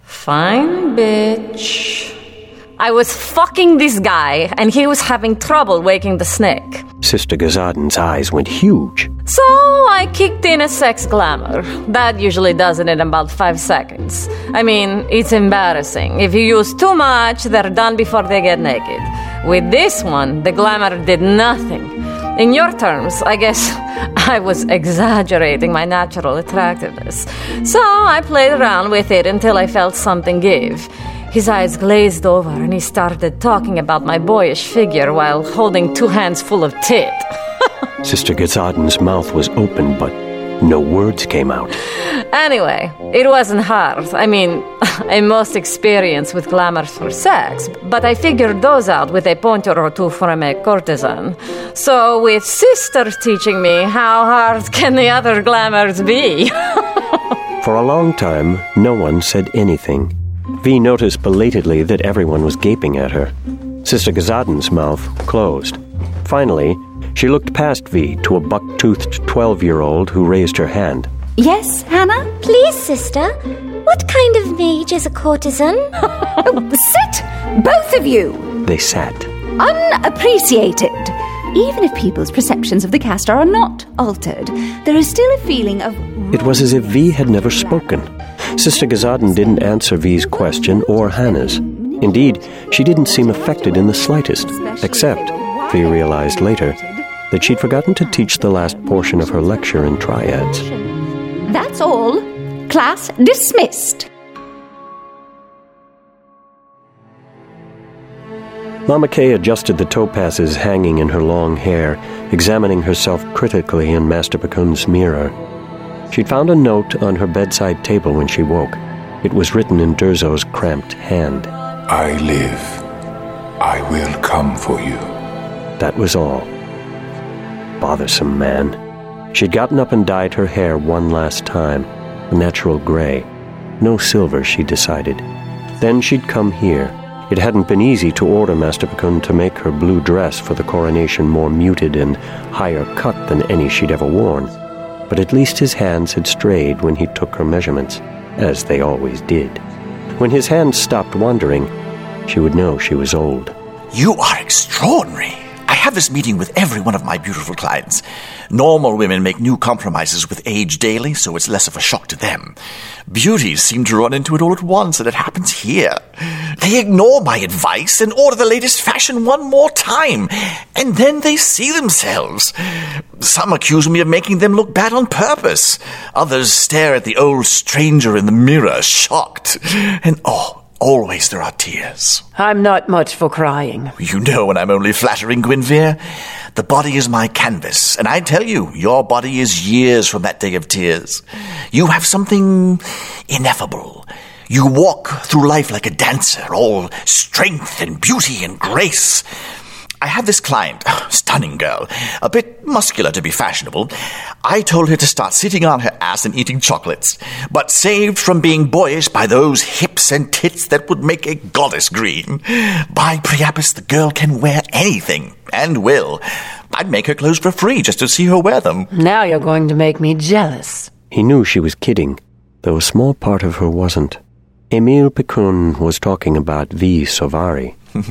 Fine, bitch. I was fucking this guy, and he was having trouble waking the snake. Sister Gazadin's eyes went huge. So I kicked in a sex glamour. That usually does it in about five seconds. I mean, it's embarrassing. If you use too much, they're done before they get naked. With this one, the glamour did nothing. In your terms, I guess I was exaggerating my natural attractiveness. So I played around with it until I felt something give. His eyes glazed over and he started talking about my boyish figure while holding two hands full of tit. Sister Gazadin's mouth was open, but no words came out. Anyway, it wasn't hard. I mean, I'm most experienced with glamour for sex, but I figured those out with a pointer or two from a courtesan. So with Sister teaching me, how hard can the other glamours be? For a long time, no one said anything. Vi noticed belatedly that everyone was gaping at her. Sister Gazadin's mouth closed. Finally, she looked past Vi to a buck-toothed twelve-year-old who raised her hand. Yes, Hannah? Please, sister. What kind of mage is a courtesan? Oh, sit, both of you. They sat. Unappreciated. Even if people's perceptions of the caster are not altered, there is still a feeling of... It was as if Vi had never spoken. Sister Gazadin didn't answer Vi's question or Hannah's. Indeed, she didn't seem affected in the slightest, except, Vi realized later, that she'd forgotten to teach the last portion of her lecture in triads. That's all. Class dismissed. Mama Kay adjusted the topazes hanging in her long hair, examining herself critically in Master Bakun's mirror. She'd found a note on her bedside table when she woke. It was written in Durzo's cramped hand. I live. I will come for you. That was all. Bothersome man. She'd gotten up and dyed her hair one last time, a natural gray. No silver, she decided. Then she'd come here. It hadn't been easy to order Master Bakun to make her blue dress for the coronation more muted and higher cut than any she'd ever worn. But at least his hands had strayed when he took her measurements, as they always did. When his hands stopped wandering, she would know she was old. You are extraordinary. I have this meeting with every one of my beautiful clients. Normal women make new compromises with age daily, so it's less of a shock to them. Beauties seem to run into it all at once, and it happens here. They ignore my advice and order the latest fashion one more time, and then they see themselves. Some accuse me of making them look bad on purpose. Others stare at the old stranger in the mirror, shocked. And oh, always there are tears. I'm not much for crying. You know when I'm only flattering, Guinevere. The body is my canvas, and I tell you, your body is years from that day of tears. You have something ineffable. You walk through life like a dancer, all strength and beauty and grace. I have this client, stunning girl, a bit muscular to be fashionable. I told her to start sitting on her ass and eating chocolates, but saved from being boyish by those hips and tits that would make a goddess green. By Priapus, the girl can wear anything, and will. I'd make her clothes for free just to see her wear them. Now you're going to make me jealous. He knew she was kidding, though a small part of her wasn't. Emile Picun was talking about Vi Sovari.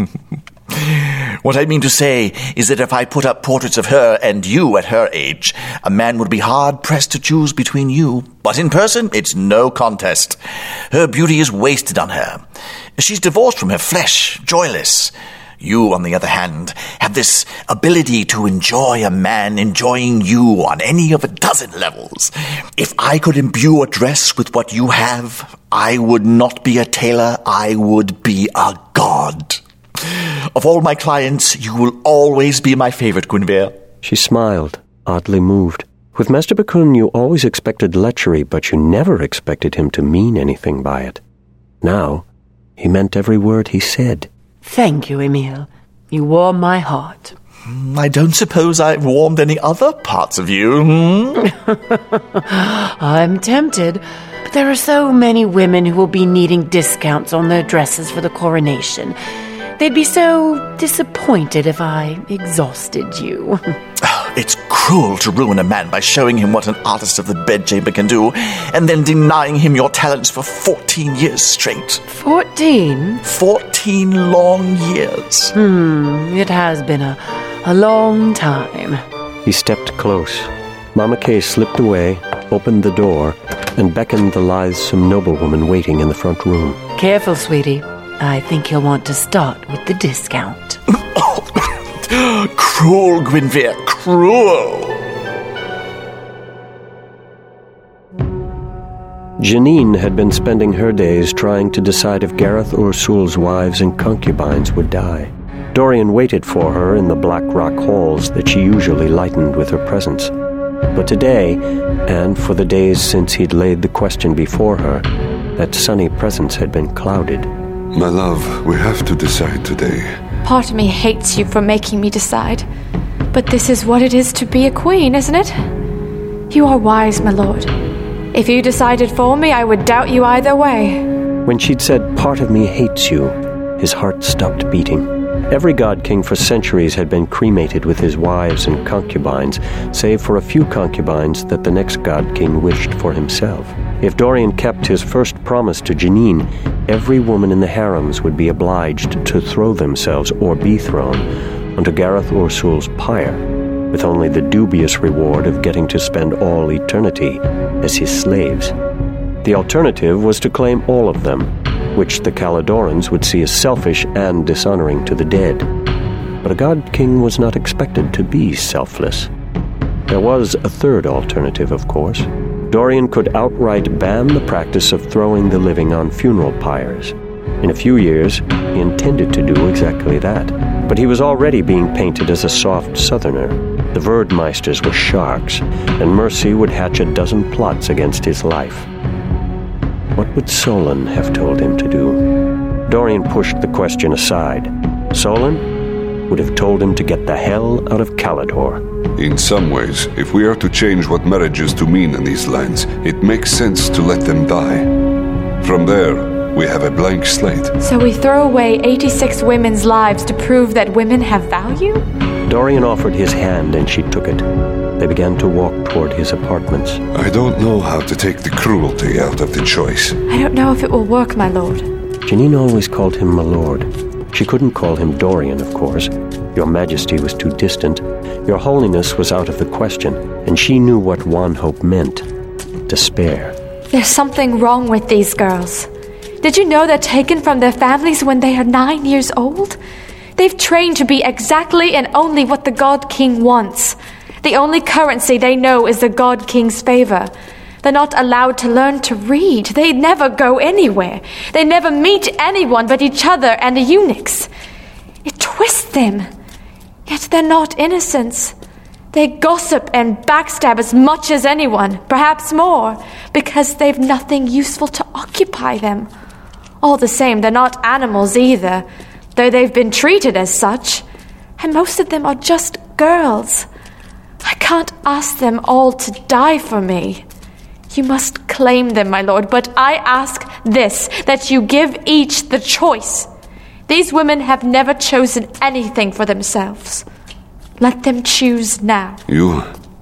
What I mean to say is that if I put up portraits of her and you at her age, a man would be hard-pressed to choose between you. But in person, it's no contest. Her beauty is wasted on her. She's divorced from her flesh, joyless. You, on the other hand, have this ability to enjoy a man enjoying you on any of a dozen levels. If I could imbue a dress with what you have, I would not be a tailor, I would be a god. Of all my clients, you will always be my favorite, Guinevere. She smiled, oddly moved. With Master Bakun, you always expected lechery, but you never expected him to mean anything by it. Now, he meant every word he said. Thank you, Emile. You warm my heart. I don't suppose I've warmed any other parts of you, hmm? I'm tempted, but there are so many women who will be needing discounts on their dresses for the coronation. They'd be so disappointed if I exhausted you. It's cruel to ruin a man by showing him what an artist of the bedchamber can do, and then denying him your talents for fourteen years straight. Fourteen? Fourteen long years. Hmm, it has been a, a long time. He stepped close. Mama Kay slipped away, opened the door, and beckoned the lithesome noblewoman waiting in the front room. Careful, sweetie. I think he'll want to start with the discount. Cruel, Guinevere, cruel! Janine had been spending her days trying to decide if Gareth Ursul's wives and concubines would die. Dorian waited for her in the black rock halls that she usually lightened with her presence. But today, and for the days since he'd laid the question before her, that sunny presence had been clouded. My love, we have to decide today. Part of me hates you for making me decide. But this is what it is to be a queen, isn't it? You are wise, my lord. If you decided for me, I would doubt you either way. When she'd said, "Part of me hates you," his heart stopped beating. Every god king for centuries had been cremated with his wives and concubines, save for a few concubines that the next god king wished for himself. If Dorian kept his first promise to Janine, every woman in the harems would be obliged to throw themselves, or be thrown, onto Gareth Ursul's pyre, with only the dubious reward of getting to spend all eternity as his slaves. The alternative was to claim all of them, which the Caledorans would see as selfish and dishonoring to the dead. But a god king was not expected to be selfless. There was a third alternative, of course. Dorian could outright ban the practice of throwing the living on funeral pyres. In a few years, he intended to do exactly that. But he was already being painted as a soft southerner. The Verdmeisters were sharks, and Mercy would hatch a dozen plots against his life. What would Solon have told him to do? Dorian pushed the question aside. Solon would have told him to get the hell out of Calidor. In some ways, if we are to change what marriage is to mean in these lands, it makes sense to let them die. From there, we have a blank slate. So we throw away eighty-six women's lives to prove that women have value? Dorian offered his hand and she took it. They began to walk toward his apartments. I don't know how to take the cruelty out of the choice. I don't know if it will work, my lord. Janine always called him my lord. She couldn't call him Dorian, of course. Your Majesty was too distant. Your Holiness was out of the question, and she knew what Wanhope meant. Despair. There's something wrong with these girls. Did you know they're taken from their families when they are nine years old? They've trained to be exactly and only what the God King wants. The only currency they know is the God King's favor. They're not allowed to learn to read. They never go anywhere. They never meet anyone but each other and the eunuchs. It twists them. Yet they're not innocents. They gossip and backstab as much as anyone, perhaps more, because they've nothing useful to occupy them. All the same, they're not animals either, though they've been treated as such. And most of them are just girls. I can't ask them all to die for me. You must claim them, my lord, but I ask this, that you give each the choice. These women have never chosen anything for themselves. Let them choose now. You...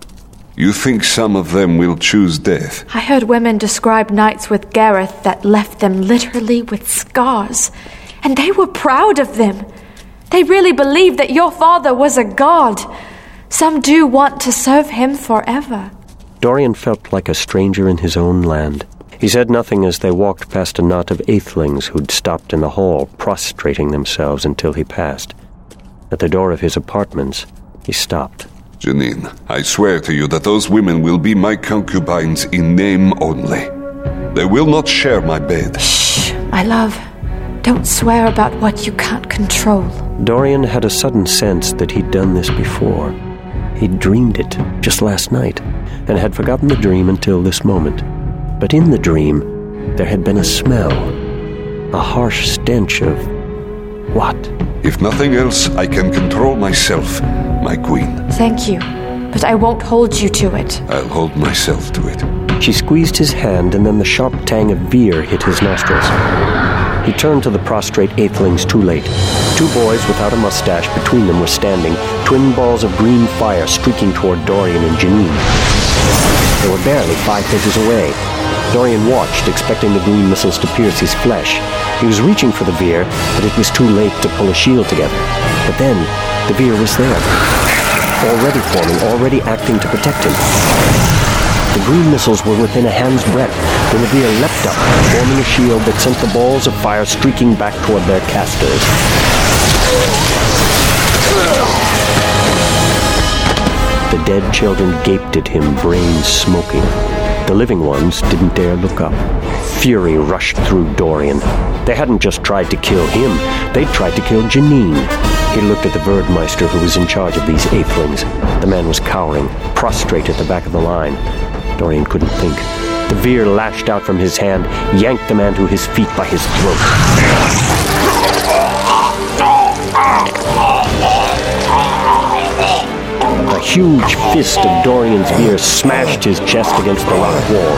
you think some of them will choose death? I heard women describe nights with Gareth that left them literally with scars. And they were proud of them. They really believed that your father was a god. Some do want to serve him forever. Dorian felt like a stranger in his own land. He said nothing as they walked past a knot of aethelings who'd stopped in the hall, prostrating themselves until he passed. At the door of his apartments, he stopped. Janine, I swear to you that those women will be my concubines in name only. They will not share my bed. Shh, my love. Don't swear about what you can't control. Dorian had a sudden sense that he'd done this before. He'd dreamed it just last night, and had forgotten the dream until this moment. But in the dream, there had been a smell, a harsh stench of... what? If nothing else, I can control myself, my queen. Thank you, but I won't hold you to it. I'll hold myself to it. She squeezed his hand, and then the sharp tang of beer hit his nostrils. He turned to the prostrate Aethelings too late. Two boys without a mustache between them were standing, twin balls of green fire streaking toward Dorian and Janine. They were barely five paces away. Dorian watched, expecting the green missiles to pierce his flesh. He was reaching for the Veer, but it was too late to pull a shield together. But then, the Veer was there. Already forming, already acting to protect him. The green missiles were within a hand's breadth when the Veer leapt up, forming a shield that sent the balls of fire streaking back toward their casters. The dead children gaped at him, brains smoking. The living ones didn't dare look up. Fury rushed through Dorian. They hadn't just tried to kill him, they'd tried to kill Janine. He looked at the Verdmeister who was in charge of these Aethelings. The man was cowering, prostrate at the back of the line. Dorian couldn't think. The Veer lashed out from his hand, yanked the man to his feet by his throat. A huge fist of Dorian's Veer smashed his chest against the rock wall.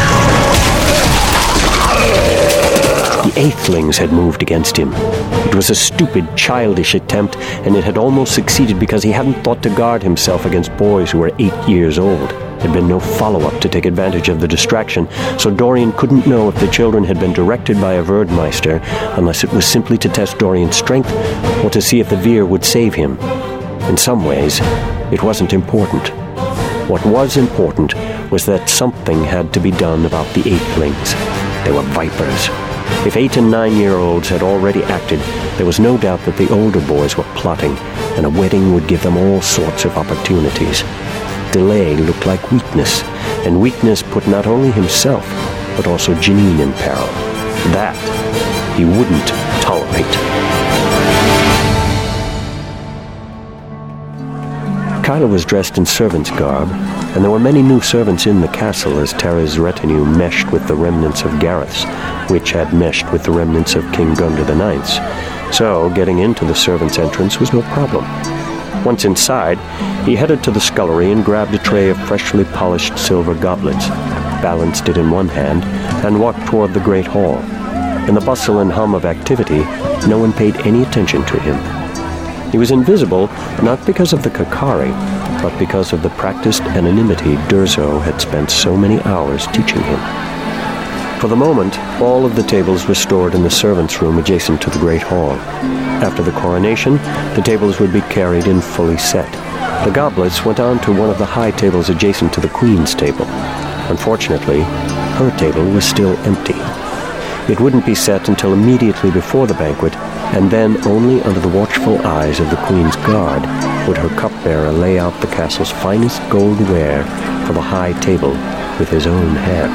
The Aethelings had moved against him. It was a stupid, childish attempt, and it had almost succeeded because he hadn't thought to guard himself against boys who were eight years old. There had been no follow-up to take advantage of the distraction, so Dorian couldn't know if the children had been directed by a Verdmeister, unless it was simply to test Dorian's strength or to see if the Veer would save him. In some ways, it wasn't important. What was important was that something had to be done about the Aethelings. They were vipers. If eight and nine-year-olds had already acted, there was no doubt that the older boys were plotting, and a wedding would give them all sorts of opportunities. Delay looked like weakness, and weakness put not only himself, but also Janine in peril. That he wouldn't tolerate. Kyla was dressed in servant's garb, and there were many new servants in the castle as Tara's retinue meshed with the remnants of Gareth's, which had meshed with the remnants of King Gundr the Ninth's. So, getting into the servants' entrance was no problem. Once inside, he headed to the scullery and grabbed a tray of freshly polished silver goblets, balanced it in one hand, and walked toward the great hall. In the bustle and hum of activity, no one paid any attention to him. He was invisible not because of the Kakari, but because of the practiced anonymity Durzo had spent so many hours teaching him. For the moment, all of the tables were stored in the servants' room adjacent to the great hall. After the coronation, the tables would be carried in fully set. The goblets went on to one of the high tables adjacent to the queen's table. Unfortunately, her table was still empty. It wouldn't be set until immediately before the banquet, and then only under the watchful eyes of the Queen's guard would her cupbearer lay out the castle's finest gold ware for the high table with his own hand.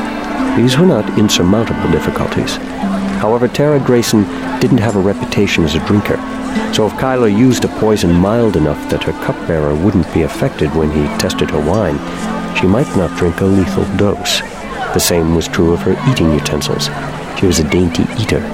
These were not insurmountable difficulties. However, Tara Grayson didn't have a reputation as a drinker, so if Kyla used a poison mild enough that her cupbearer wouldn't be affected when he tested her wine, she might not drink a lethal dose. The same was true of her eating utensils. She was a dainty eater.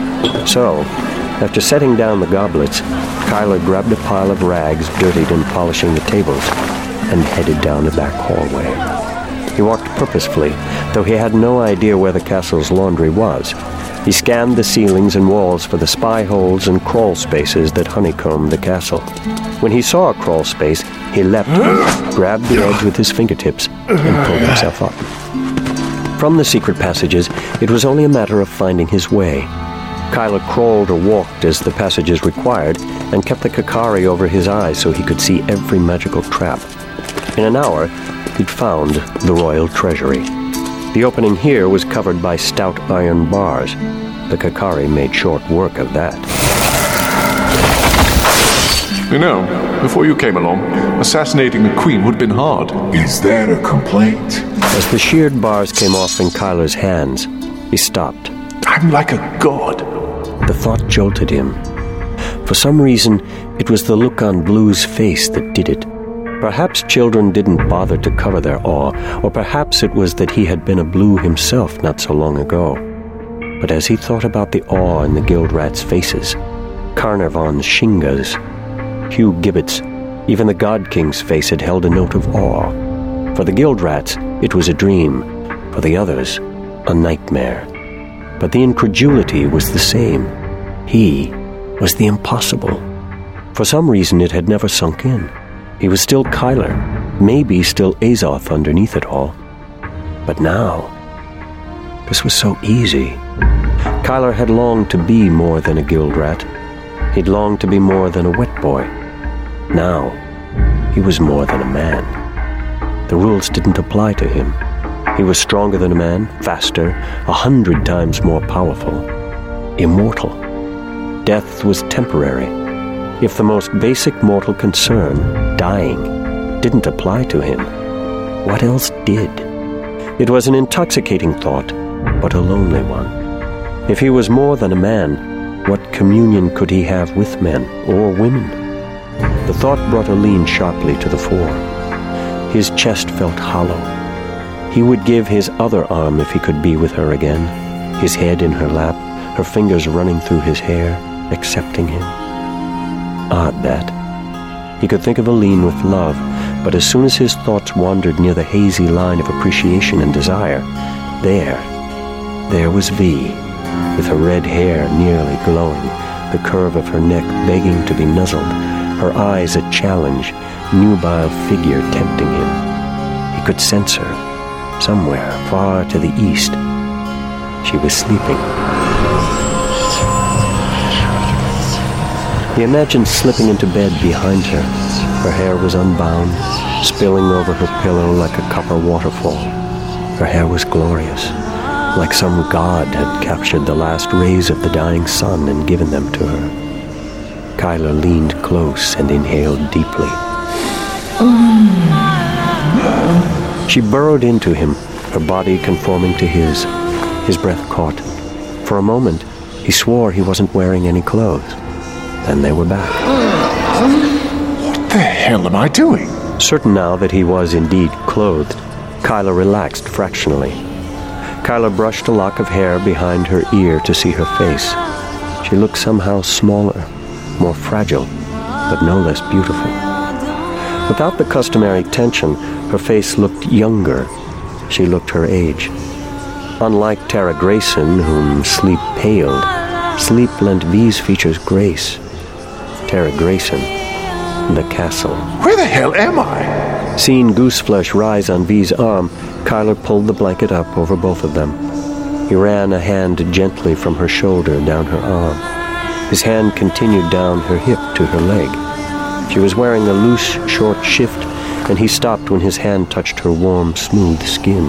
So, after setting down the goblets, Kyla grabbed a pile of rags dirtied in polishing the tables and headed down the back hallway. He walked purposefully, though he had no idea where the castle's laundry was. He scanned the ceilings and walls for the spy holes and crawl spaces that honeycombed the castle. When he saw a crawl space, he leapt, grabbed the edge with his fingertips, and pulled himself up. From the secret passages, it was only a matter of finding his way. Kyla crawled or walked as the passages required, and kept the Kakari over his eyes so he could see every magical trap. In an hour, he'd found the royal treasury. The opening here was covered by stout iron bars. The Kakari made short work of that. You know, before you came along, assassinating the Queen would have been hard. Is there a complaint? As the sheared bars came off in Kyla's hands, he stopped. I'm like a god. The thought jolted him. For some reason, it was the look on Blue's face that did it. Perhaps children didn't bother to cover their awe, or perhaps it was that he had been a Blue himself not so long ago. But as he thought about the awe in the Guildrat's faces, Carnarvon's Shingas, Hugh Gibbet's, even the God King's face had held a note of awe. For the guild rats, it was a dream. For the others, a nightmare. But the incredulity was the same. He was the impossible. For some reason it had never sunk in. He was still Kyler, maybe still Azoth underneath it all. But now, this was so easy. Kyler had longed to be more than a guild rat. He'd longed to be more than a wet boy. Now, he was more than a man. The rules didn't apply to him. He was stronger than a man, faster, a hundred times more powerful. Immortal. Death was temporary. If the most basic mortal concern, dying, didn't apply to him, what else did? It was an intoxicating thought, but a lonely one. If he was more than a man, what communion could he have with men or women? The thought brought Aline sharply to the fore. His chest felt hollow. He would give his other arm if he could be with her again, his head in her lap, her fingers running through his hair, accepting him. Odd, that. He could think of Aline with love, but as soon as his thoughts wandered near the hazy line of appreciation and desire, there, there was V, with her red hair nearly glowing, the curve of her neck begging to be nuzzled, her eyes a challenge, nubile figure tempting him. He could sense her, somewhere far to the east. She was sleeping. He imagined slipping into bed behind her. Her hair was unbound, spilling over her pillow like a copper waterfall. Her hair was glorious, like some god had captured the last rays of the dying sun and given them to her. Kyler leaned close and inhaled deeply. She burrowed into him, her body conforming to his. His breath caught. For a moment, he swore he wasn't wearing any clothes. Then they were back. What the hell am I doing? Certain now that he was indeed clothed, Kyler relaxed fractionally. Kyler brushed a lock of hair behind her ear to see her face. She looked somehow smaller, more fragile, but no less beautiful. Without the customary tension, her face looked younger. She looked her age. Unlike Tara Grayson, whom sleep paled, sleep lent V's features grace. Tara Grayson, the castle. Where the hell am I? Seeing Gooseflesh rise on V's arm, Kyler pulled the blanket up over both of them. He ran a hand gently from her shoulder down her arm. His hand continued down her hip to her leg. She was wearing a loose, short shift, and he stopped when his hand touched her warm, smooth skin.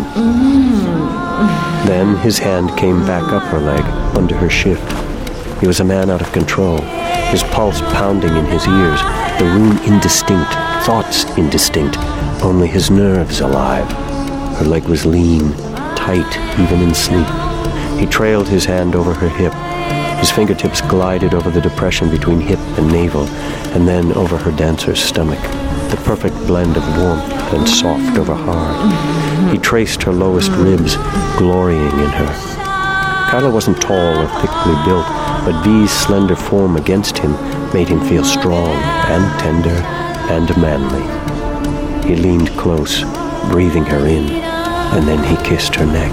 Then his hand came back up her leg, under her shift. He was a man out of control, his pulse pounding in his ears, the room indistinct, thoughts indistinct, only his nerves alive. Her leg was lean, tight, even in sleep. He trailed his hand over her hip. His fingertips glided over the depression between hip and navel, and then over her dancer's stomach, the perfect blend of warmth and soft over hard. He traced her lowest ribs, glorying in her. Kyler wasn't tall or thickly built, but V's slender form against him made him feel strong and tender and manly. He leaned close, breathing her in, and then he kissed her neck.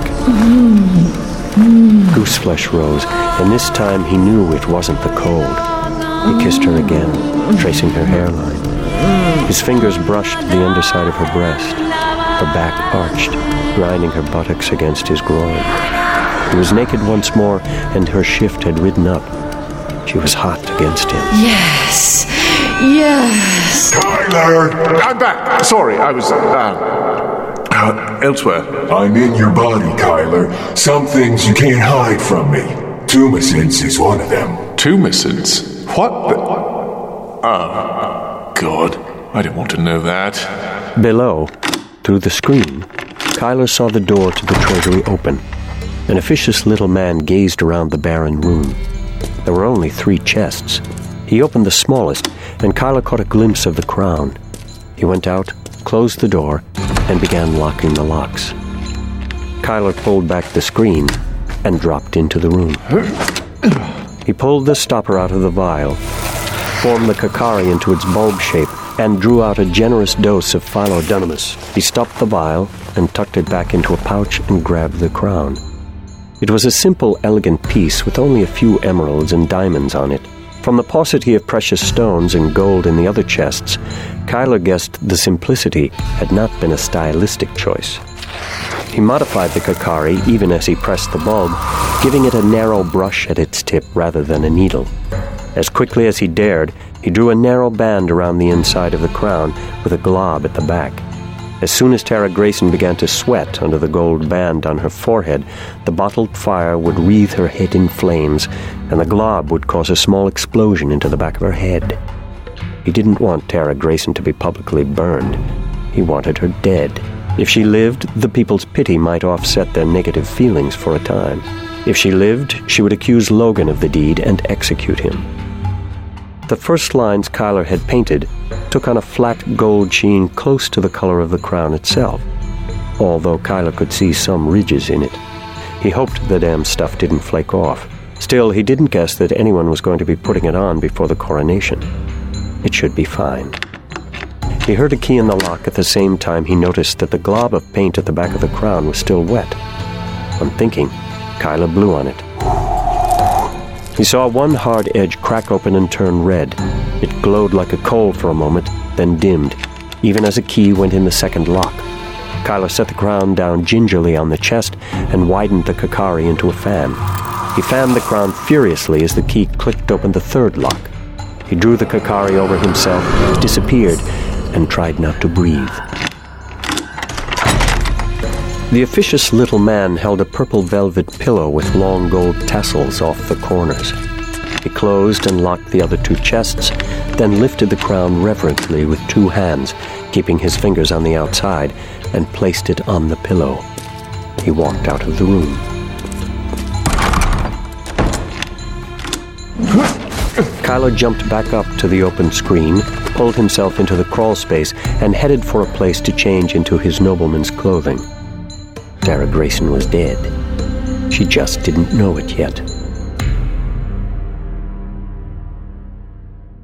Gooseflesh rose, and this time he knew it wasn't the cold. He kissed her again, tracing her hairline. His fingers brushed the underside of her breast. Her back arched, grinding her buttocks against his groin. He was naked once more, and her shift had ridden up. She was hot against him. Yes. Yes. Kyler! I'm back. Sorry, I was, uh, uh, elsewhere. I'm in your body, Kyler. Some things you can't hide from me. Tumescence is one of them. Tumescence? What the... Oh, God. I didn't want to know that. Below, through the screen, Kyler saw the door to the treasury open. An officious little man gazed around the barren room. There were only three chests. He opened the smallest, and Kyler caught a glimpse of the crown. He went out, closed the door, and began locking the locks. Kyler pulled back the screen and dropped into the room. He pulled the stopper out of the vial, formed the Kakari into its bulb shape, and drew out a generous dose of Philodunnamus. He stopped the vial and tucked it back into a pouch and grabbed the crown. It was a simple, elegant piece with only a few emeralds and diamonds on it. From the paucity of precious stones and gold in the other chests, Kyler guessed the simplicity had not been a stylistic choice. He modified the Kakari even as he pressed the bulb, giving it a narrow brush at its tip rather than a needle. As quickly as he dared, he drew a narrow band around the inside of the crown with a glob at the back. As soon as Tara Grayson began to sweat under the gold band on her forehead, the bottled fire would wreathe her head in flames, and the glob would cause a small explosion into the back of her head. He didn't want Tara Grayson to be publicly burned. He wanted her dead. If she lived, the people's pity might offset their negative feelings for a time. If she lived, she would accuse Logan of the deed and execute him. The first lines Kyler had painted took on a flat gold sheen close to the color of the crown itself, although Kyler could see some ridges in it. He hoped the damn stuff didn't flake off. Still, he didn't guess that anyone was going to be putting it on before the coronation. It should be fine. He heard a key in the lock at the same time he noticed that the glob of paint at the back of the crown was still wet. Unthinking, Kyler blew on it. He saw one hard edge crack open and turn red. It glowed like a coal for a moment, then dimmed, even as a key went in the second lock. Kyler set the crown down gingerly on the chest and widened the Kakari into a fan. He fanned the crown furiously as the key clicked open the third lock. He drew the Kakari over himself, disappeared, and tried not to breathe. The officious little man held a purple velvet pillow with long gold tassels off the corners. He closed and locked the other two chests, then lifted the crown reverently with two hands, keeping his fingers on the outside, and placed it on the pillow. He walked out of the room. Kyler jumped back up to the open screen, pulled himself into the crawl space, and headed for a place to change into his nobleman's clothing. Tara Grayson was dead. She just didn't know it yet.